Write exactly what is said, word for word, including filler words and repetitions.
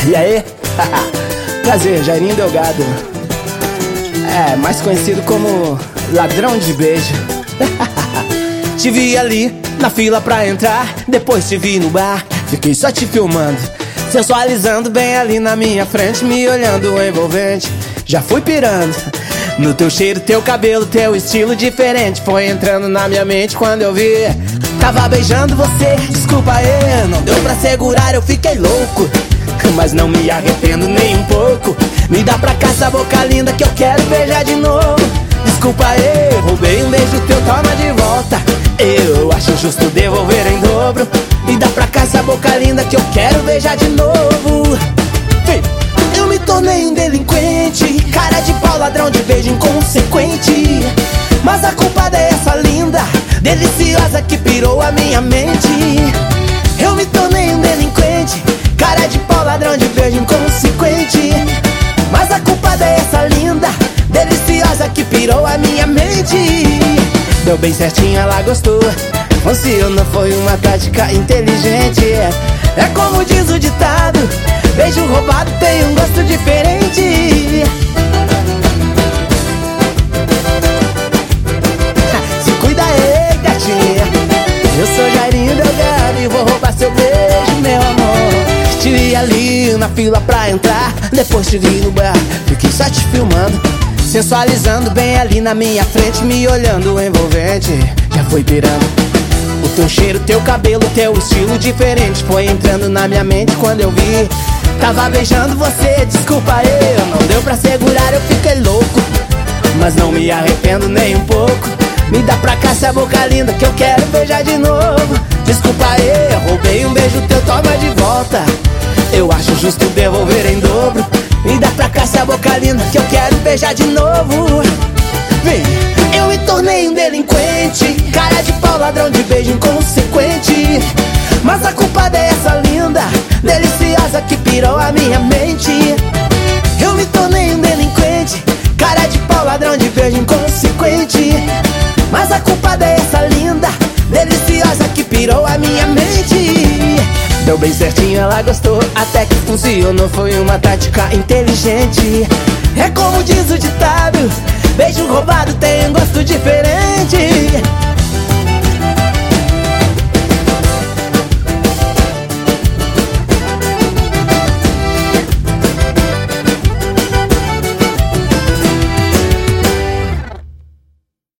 E aí? Prazer, Jairinho Delgado. É, mais conhecido como ladrão de beijo. Te vi ali na fila pra entrar, depois te vi no bar, fiquei só te filmando, sensualizando bem ali na minha frente, me olhando envolvente. Já fui pirando no teu cheiro, teu cabelo, teu estilo diferente. Foi entrando na minha mente quando eu vi. Tava beijando você, desculpa aí, não deu pra segurar, eu fiquei louco. Mas não me arrependo nem um pouco. Me dá pra cá essa boca linda que eu quero beijar de novo. Desculpa aí, roubei um beijo teu, toma de volta. Eu acho justo devolver em dobro. Me dá pra cá essa boca linda que eu quero beijar de novo. Eu me tornei um delinquente, cara de pau, ladrão de beijo inconsequente. Mas a culpada é essa linda, deliciosa que pirou a minha mente. Eu me tornei um delinquente, cara de pau, ladrão de beijo inconsequente. Mas a culpada é essa linda, deliciosa que pirou a minha mente. Deu bem certinho, ela gostou. Funcionou, foi uma tática inteligente. É como diz o ditado, beijo roubado tem um gosto diferente. Se cuida aí, gatinha. Eu sou Jairinho Delgado e vou roubar seu beijo, meu amor. Te vi ali na fila pra entrar, depois te vi no bar, fiquei só te filmando, sensualizando bem ali na minha frente, me olhando envolvente. Já fui pirando o teu cheiro, teu cabelo, teu estilo diferente. Foi entrando na minha mente quando eu vi. Tava beijando você, desculpa aí, não deu pra segurar, eu fiquei louco. Mas não me arrependo nem um pouco. Me dá pra cá essa boca linda que eu quero beijar de novo. Desculpa aí, roubei um beijo teu, toma de volta. Eu acho justo devolver em dobro. Me dá pra cá essa boca linda que eu quero beijar de novo. Vem, eu me tornei um delinquente, cara de pau, ladrão de beijo inconsequente. Mas a culpada é essa linda, deliciosa que pirou a minha mente. Eu me tornei um delinquente, cara de pau, ladrão de beijo inconsequente. Mas a culpada é essa linda, deliciosa que pirou a minha mente. Deu bem certinho, ela gostou, até que funcionou, foi uma tática inteligente. É como diz o ditado, beijo roubado tem um gosto diferente.